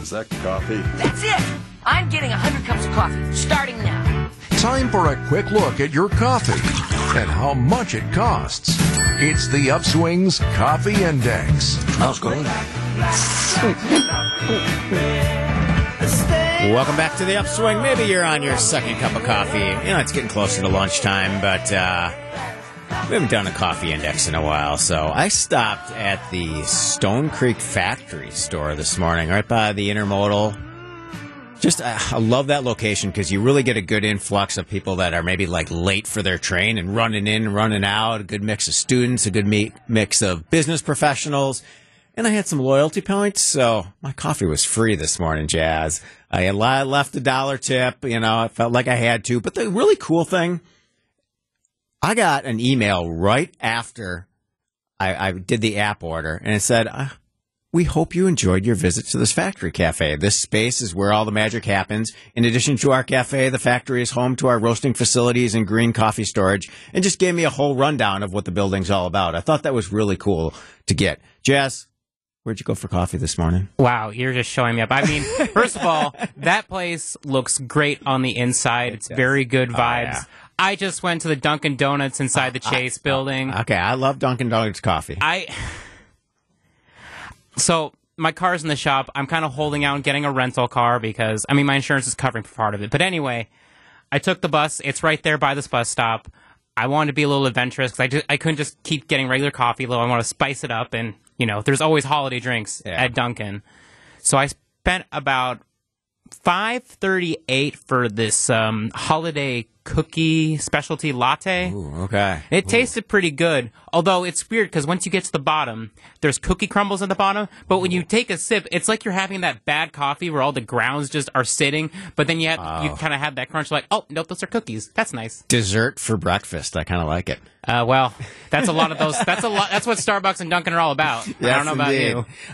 Is that coffee? That's it! I'm getting 100 cups of coffee, starting now. Time for a quick look at your coffee and how much it costs. It's the Upswing's Coffee Index. Smells good. Welcome back to the Upswing. Maybe you're on your second cup of coffee. You know, it's getting closer to lunchtime, but we haven't done a coffee index in a while. So I stopped at the Stone Creek Factory store this morning, right by the Intermodal. Just, I love that location because you really get a good influx of people that are maybe like late for their train and running in and running out. A good mix of students, a good mix of business professionals. And I had some loyalty points, so my coffee was free this morning, Jazz. I left a $1 tip, you know, I felt like I had to. But the really cool thing, I got an email right after I did the app order, and it said, we hope you enjoyed your visit to this factory cafe. This space is where all the magic happens. In addition to our cafe, the factory is home to our roasting facilities and green coffee storage, and just gave me a whole rundown of what the building's all about. I thought that was really cool to get. Jazz, where'd you go for coffee this morning? Wow, you're just showing me up. I mean, first of all, that place looks great on the inside. It's very good vibes. Yeah. I just went to the Dunkin' Donuts inside the Chase building. Okay, I love Dunkin' Donuts coffee. So my car's in the shop. I'm kind of holding out and getting a rental car because, I mean, my insurance is covering for part of it. But anyway, I took the bus. It's right there by this bus stop. I wanted to be a little adventurous because I couldn't just keep getting regular coffee. I want to spice it up. And, you know, there's always holiday drinks at Dunkin'. So I spent about $5.38 for this holiday cookie specialty latte. Ooh, okay. It tasted pretty good, although it's weird because once you get to the bottom, there's cookie crumbles at the bottom, but when you take a sip, it's like you're having that bad coffee where all the grounds just are sitting, but then you kind of have that crunch like, oh, nope, those are cookies. That's nice. Dessert for breakfast. I kind of like it. Well, that's a lot of those. That's what Starbucks and Dunkin' are all about. I don't know about you.